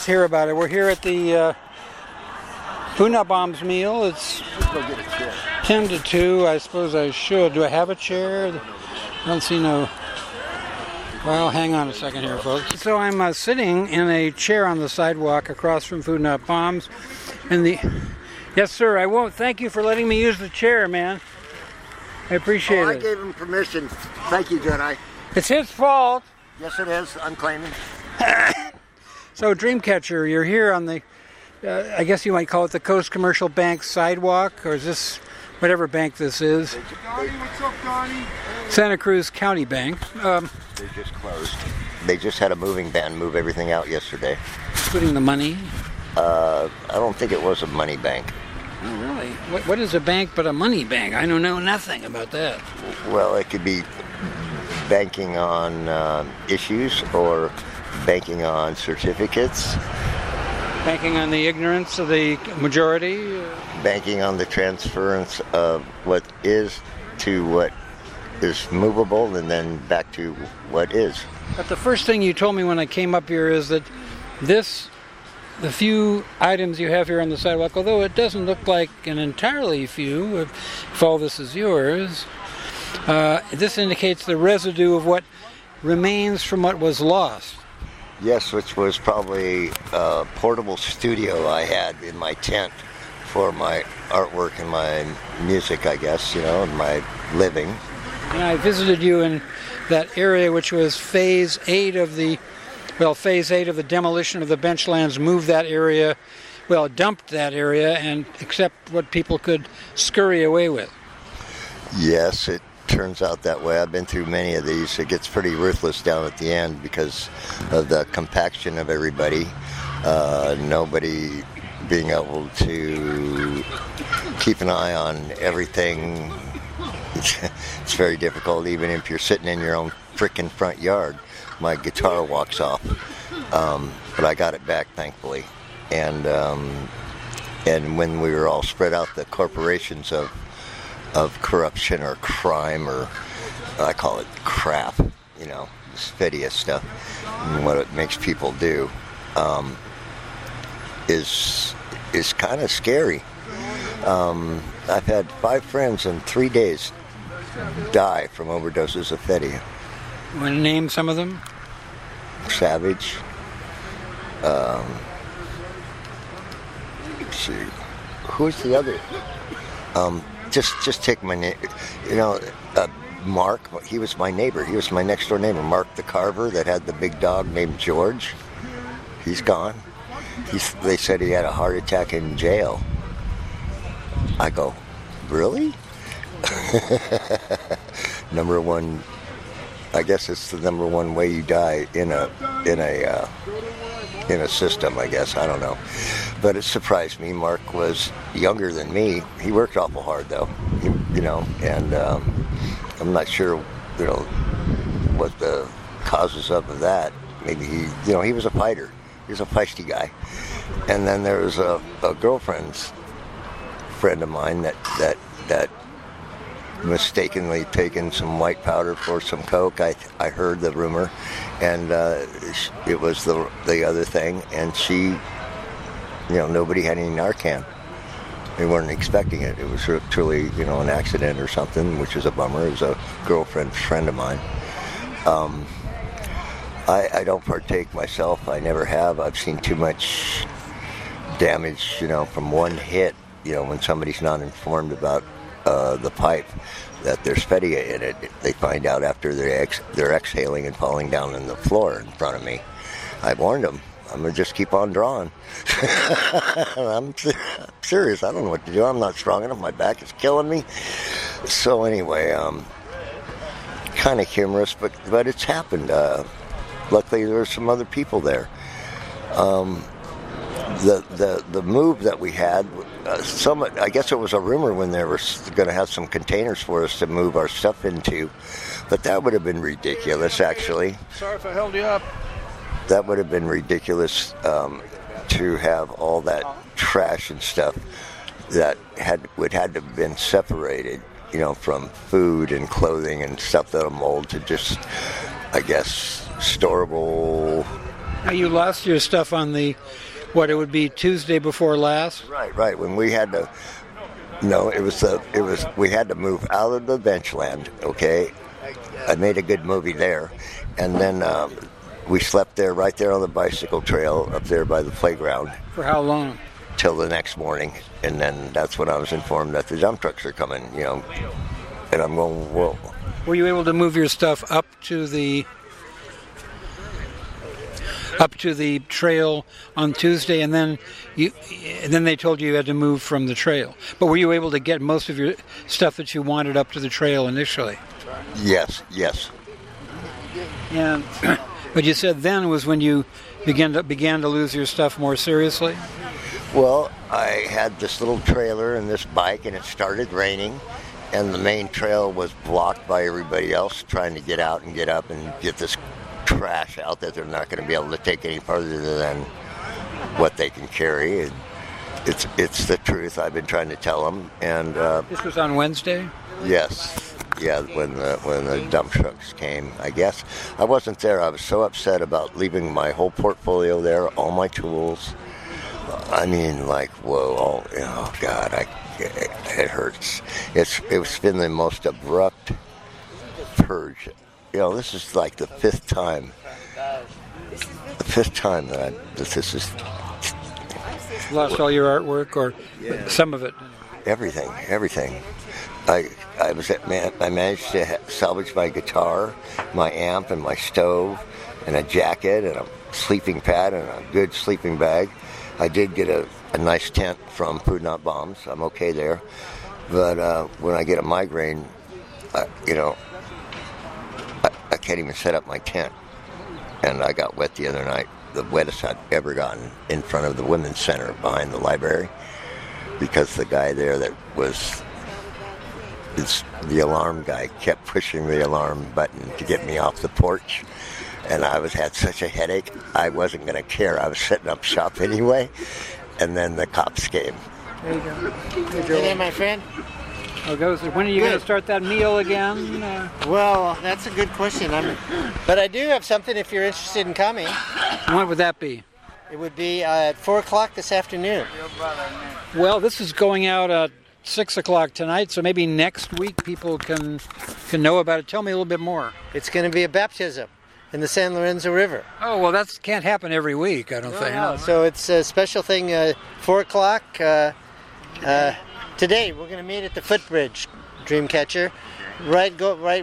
let's hear about it. We're here at the Food Not Bombs meal. It's 10 to 2. I suppose I should. Do I have a chair? I don't see no... Well, hang on a second here, folks. So I'm sitting in a chair on the sidewalk across from Food Not Bombs. Yes, sir, I won't. Thank you for letting me use the chair, man. I appreciate it. I gave him permission. Thank you, Jedi. It's his fault. Yes, it is. I'm claiming. So, Dreamcatcher, you're here on the, I guess you might call it the Coast Commercial Bank sidewalk, or is this whatever bank this is? Donnie, what's up, Donnie? Santa Cruz County Bank. They just closed. They just had a moving van move everything out yesterday. Including the money? I don't think it was a money bank. Oh, really? What is a bank but a money bank? I don't know nothing about that. Well, it could be banking on issues or banking on certificates. Banking on the ignorance of the majority? Banking on the transference of what is to what is movable and then back to what is. But the first thing you told me when I came up here is that the few items you have here on the sidewalk, although it doesn't look like an entirely few, if all this is yours, this indicates the residue of what remains from what was lost. Yes, which was probably a portable studio I had in my tent for my artwork and my music, I guess, and my living. And I visited you in that area which was phase 8 of the demolition of the benchlands, moved that area, dumped that area and accept what people could scurry away with. Yes, it turns out that way. I've been through many of these. It gets pretty ruthless down at the end because of the compaction of everybody. Nobody being able to keep an eye on everything. It's very difficult, even if you're sitting in your own frickin' front yard. My guitar walks off, but I got it back, thankfully. And when we were all spread out, the corporations of corruption or crime, or I call it crap, this hideous stuff, and what it makes people do, is kind of scary. I've had 5 friends in 3 days die from overdoses of Fedia. Want to name some of them? Savage. Let's see. Who's the other? Just take my name. Mark. He was my neighbor. He was my next door neighbor. Mark the carver that had the big dog named George. He's gone. They said he had a heart attack in jail. I go, really? Number one. I guess it's the number one way you die in a system, I guess. I don't know. But it surprised me. Mark was younger than me. He worked awful hard, though. And I'm not sure, what the causes of that. Maybe he was a fighter. He was a feisty guy. And then there was a girlfriend's friend of mine that mistakenly taken some white powder for some coke. I heard the rumor, and it was the other thing, and she, nobody had any Narcan. They weren't expecting it. It was truly, an accident or something, which is a bummer. It was a girlfriend friend of mine. I don't partake myself. I never have. I've seen too much damage, from one hit, when somebody's not informed about the pipe that there's Fedia in it. They find out after they're exhaling and falling down on the floor in front of me. I warned them. I'm going to just keep on drawing. I'm serious. I don't know what to do. I'm not strong enough. My back is killing me. So anyway, kind of humorous, but it's happened. Luckily, there were some other people there. The move that we had, I guess it was a rumor when they were going to have some containers for us to move our stuff into, but that would have been ridiculous, actually. Sorry if I held you up. That would have been ridiculous to have all that trash and stuff that would have to have been separated, from food and clothing and stuff that'll mold to just, I guess, storable Now, you lost your stuff on the, what it would be Tuesday before last? Right. When we had to, we had to move out of the benchland. Okay, I made a good movie there, and then we slept there, right there on the bicycle trail up there by the playground. For how long? Till the next morning, and then that's when I was informed that the dump trucks are coming. And I'm going, whoa. Were you able to move your stuff up to the trail on Tuesday, and then they told you had to move from the trail? But were you able to get most of your stuff that you wanted up to the trail initially? Yes. And but you said then was when you began to lose your stuff more seriously? Well, I had this little trailer and this bike, and it started raining, and the main trail was blocked by everybody else trying to get out and get up and get this trash out that they're not going to be able to take any further than what they can carry. It's the truth. I've been trying to tell them. And this was on Wednesday? Yes. Yeah, when the dump trucks came. I guess I wasn't there. I was so upset about leaving my whole portfolio there, all my tools. I mean, like, whoa, oh God, it hurts. It's been the most abrupt purge. This is like the fifth time that this is... Lost all your artwork, or some of it? Everything. I managed to salvage my guitar, my amp, and my stove, and a jacket, and a sleeping pad, and a good sleeping bag. I did get a nice tent from Food Not Bombs. I'm okay there. But when I get a migraine, I can't even set up my tent. And I got wet the other night, the wettest I've ever gotten, in front of the Women's Center behind the library, because the guy there the alarm guy kept pushing the alarm button to get me off the porch. And I had such a headache, I wasn't going to care. I was setting up shop anyway, and then the cops came. There you go. Hey there, my friend. When are you going to start that meal again? Well, that's a good question. But I do have something if you're interested in coming. What would that be? It would be at 4 o'clock this afternoon. Well, this is going out at 6 o'clock tonight, so maybe next week people can know about it. Tell me a little bit more. It's going to be a baptism in the San Lorenzo River. Oh, well, that can't happen every week, I don't think. No. So it's a special thing, 4 o'clock. Today we're going to meet at the Footbridge Dreamcatcher, right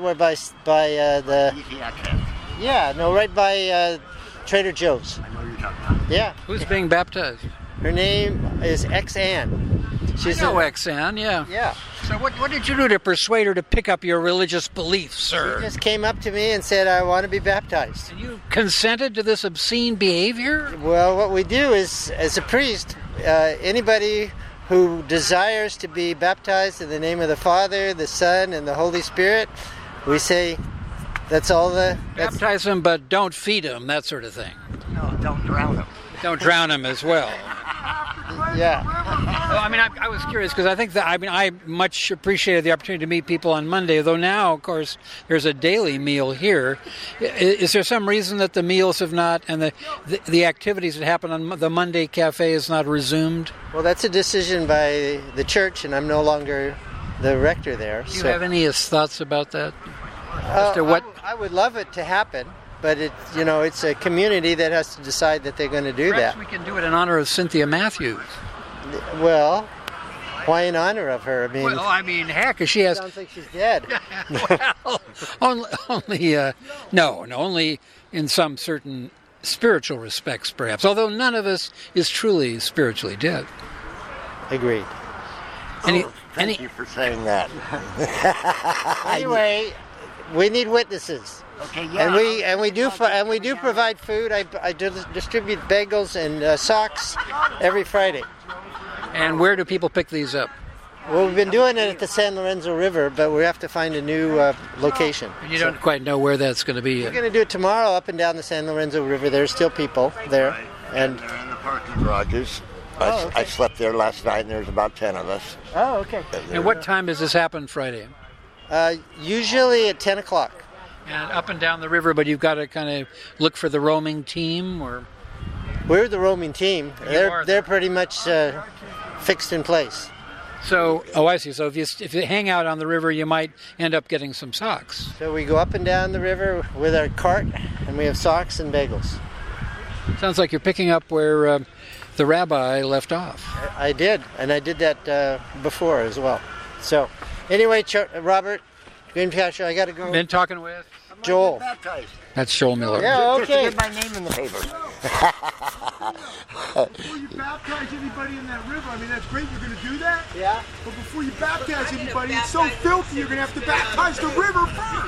by Trader Joe's. I know you're talking about. Yeah. Who's being baptized? Her name is X-Ann. I know X-Ann, yeah. Yeah. So what did you do to persuade her to pick up your religious beliefs, sir? She just came up to me and said, I want to be baptized. And you consented to this obscene behavior? Well, what we do is, as a priest, anybody who desires to be baptized in the name of the Father, the Son, and the Holy Spirit, we say, that's all baptize them, but don't feed them, that sort of thing. No, don't drown them. Don't drown them as well. Yeah. Well, I was curious because I much appreciated the opportunity to meet people on Monday, though now, of course, there's a daily meal here. Is there some reason that the meals have not, and the activities that happen on the Monday Cafe is not resumed? Well, that's a decision by the church, and I'm no longer the rector there. Do you have any thoughts about that? I would love it to happen. But it's a community that has to decide that they're going to do Perhaps that. we can do it in honor of Cynthia Matthews. Well, why in honor of her? Heck, she has. Sounds like she's dead. Well, only in some certain spiritual respects, perhaps. Although none of us is truly spiritually dead. Agreed. Thank you for saying that. Anyway, we need witnesses. Okay, yeah. And we do provide food. I distribute bagels and socks every Friday. And where do people pick these up? Well, we've been doing it at the San Lorenzo River, but we have to find a new location. And you don't quite know where that's going to be yet. We're going to do it tomorrow up and down the San Lorenzo River. There's still people there. And they're in the parking garages. Okay. I slept there last night, and there's about 10 of us. Oh, okay. And what time does this happen Friday? Usually at 10 o'clock. And up and down the river, but you've got to kind of look for the roaming team, or... We're the roaming team. are They're pretty much fixed in place. So, I see. So if you hang out on the river, you might end up getting some socks. So we go up and down the river with our cart, and we have socks and bagels. Sounds like you're picking up where the rabbi left off. I did, and I did that before as well. So, anyway, Robert, Dreamcatcher, I got to go. Been talking with Joel. That's Joel Miller. Yeah, Just to okay. get my name in the paper. Before you baptize anybody in that river, I mean, that's great, you're going to do that. Yeah. But before you baptize anybody, it's so filthy, you're going to have to baptize the river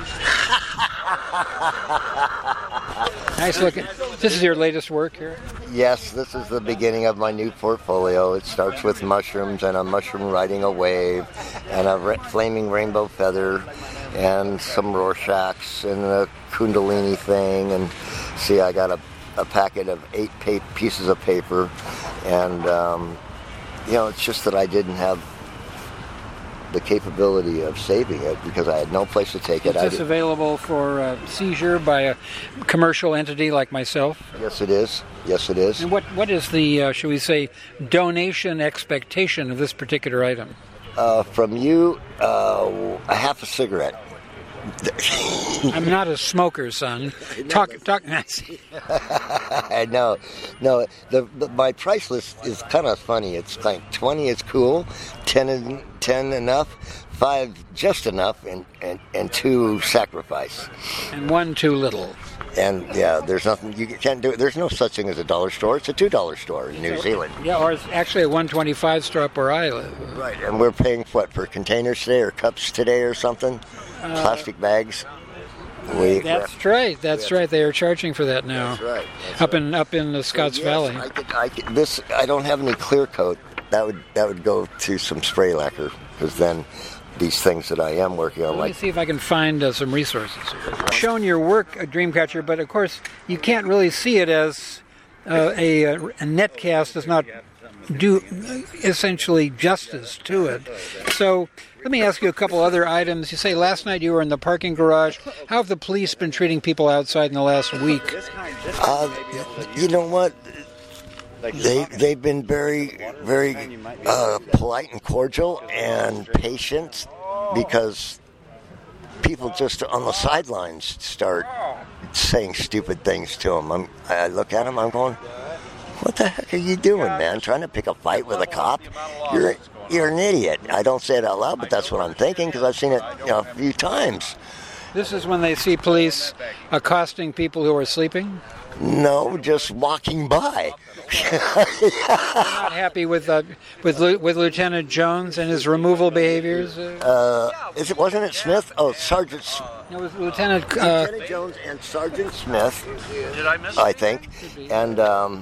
first. Nice looking. This is your latest work here? Yes, this is the beginning of my new portfolio. It starts with mushrooms and a mushroom riding a wave and a flaming rainbow feather and some Rorschachs and a Kundalini thing. And see, I got a packet of 8 pieces of paper. And, it's just that I didn't have the capability of saving it because I had no place to take it. Is this available for seizure by a commercial entity like myself? Yes, it is. Yes, it is. And what is the, shall we say, donation expectation of this particular item? From you, a half a cigarette. I'm not a smoker, son. Talk. I know. No, my price list is kind of funny. It's like 20 is cool, 10 enough, 5 just enough, and 2 sacrifice. And 1 too little. And yeah, there's nothing you can't do. There's no such thing as a dollar store. It's a $2 store in New Zealand. Yeah, or it's actually a 125 store up where I live. Right, and we're paying what for containers today or cups today or something? Plastic bags. That's right. That's right. They are charging for that now. That's right. Up in the Scotts Valley. I don't have any clear coat. That would go to some spray lacquer because then these things that I am working on. Let me see if I can find some resources here. I've shown your work, Dreamcatcher, but of course you can't really see it as a netcast does not do essentially justice to it. So let me ask you a couple other items. You say last night you were in the parking garage. How have the police been treating people outside in the last week? You know what? They've been very, very polite and cordial and patient because people just on the sidelines start saying stupid things to them. I look at them, I'm going, what the heck are you doing, man? Trying to pick a fight with a cop? You're an idiot. I don't say it out loud, but that's what I'm thinking because I've seen it a few times. This is when they see police accosting people who are sleeping? No, just walking by. Not happy with Lieutenant Jones and his removal behaviors? Wasn't it Smith? Oh, Sergeant Smith. It was Lieutenant Jones and Sergeant Smith, I think. And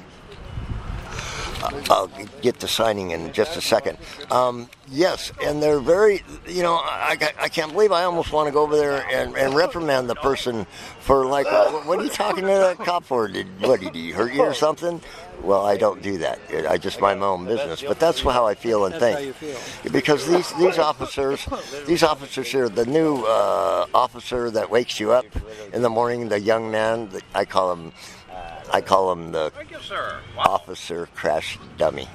I'll get to signing in just a second. Yes, and they're very, I can't believe I almost want to go over there and reprimand the person for like, what are you talking to that cop for? Did he hurt you or something? Well, I don't do that. I just mind my own business. But that's how I feel and think. How you feel. Because these officers here, the new officer that wakes you up in the morning, the young man, I call him the officer crash dummy.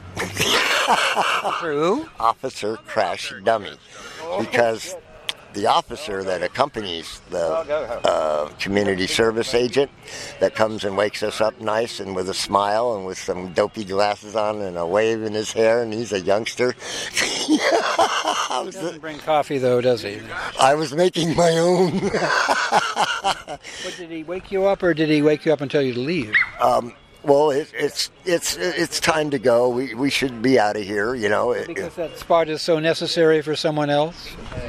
True. Officer crash dummy. Because the officer that accompanies the community service agent that comes and wakes us up nice and with a smile and with some dopey glasses on and a wave in his hair, and he's a youngster. He doesn't bring coffee, though, does he? I was making my own. But did he wake you up, or did he wake you up and tell you to leave? Well, it's time to go. We should be out of here, Because that spot is so necessary for someone else?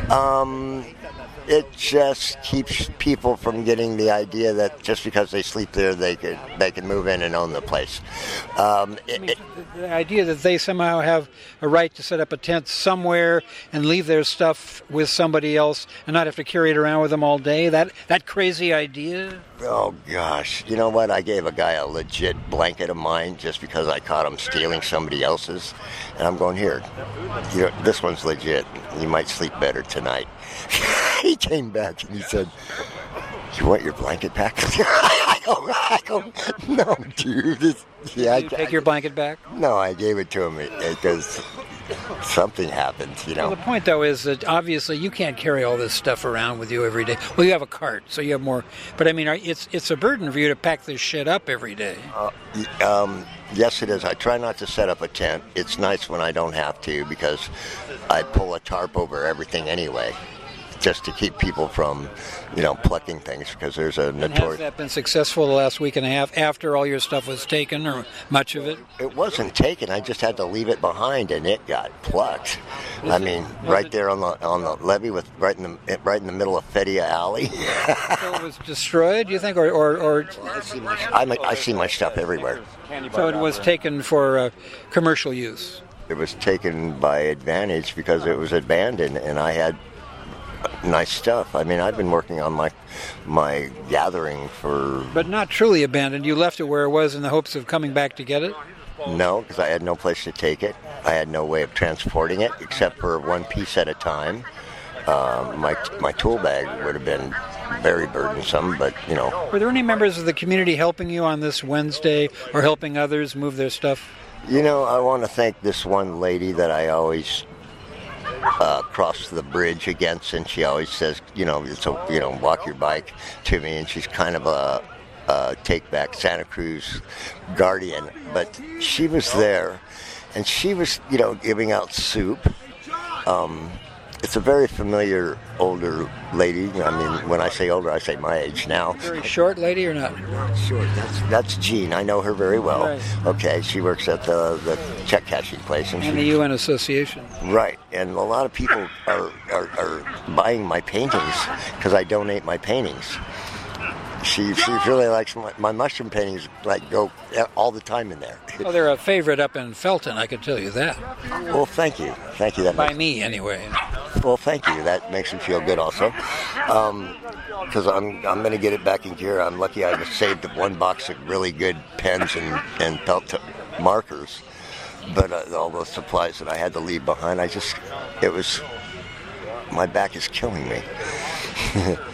It just keeps people from getting the idea that just because they sleep there, they can move in and own the place. The idea that they somehow have a right to set up a tent somewhere and leave their stuff with somebody else and not have to carry it around with them all day, that crazy idea? Oh, gosh. You know what? I gave a guy a legit blanket of mine just because I caught him stealing somebody else's. And I'm going, here, this one's legit. You might sleep better tonight. He came back and he said, you want your blanket back? I I go, no, dude. Yeah, Did you take your blanket back? No, I gave it to him because something happened, Well, the point, though, is that obviously you can't carry all this stuff around with you every day. Well, you have a cart, so you have more. But I mean, it's a burden for you to pack this shit up every day. Yes, it is. I try not to set up a tent. It's nice when I don't have to because I pull a tarp over everything anyway, just to keep people from, plucking things because there's a And has notorious. that been successful the last week and a half after all your stuff was taken, or much of it? It wasn't taken. I just had to leave it behind, and it got plucked. I mean, right there on the levee, right in the middle of Fedia Alley. So it was destroyed, you think, or I see my stuff everywhere. so it was taken for commercial use? It was taken by advantage because it was abandoned, and I had nice stuff. I mean, I've been working on my gathering for. But not truly abandoned. You left it where it was in the hopes of coming back to get it? No, because I had no place to take it. I had no way of transporting it except for one piece at a time. My tool bag would have been very burdensome, but Were there any members of the community helping you on this Wednesday or helping others move their stuff? I want to thank this one lady that I always cross the bridge against, and she always says, walk your bike to me, and she's kind of a take back Santa Cruz guardian, but she was there, and she was, giving out soup. It's a very familiar older lady. I mean, when I say older, I say my age now. Very short lady or not? Short. That's Jean. I know her very well. Right. Okay, she works at the check cashing place, and And the UN Association. Right, and a lot of people are buying my paintings because I donate my paintings. She really likes my mushroom paintings. Go all the time in there. Well, they're a favorite up in Felton, I can tell you that. Well, thank you. By me, anyway. Well, thank you. That makes me feel good, also. Because I'm going to get it back in gear. I'm lucky I saved one box of really good pens and felt markers. But all those supplies that I had to leave behind, my back is killing me.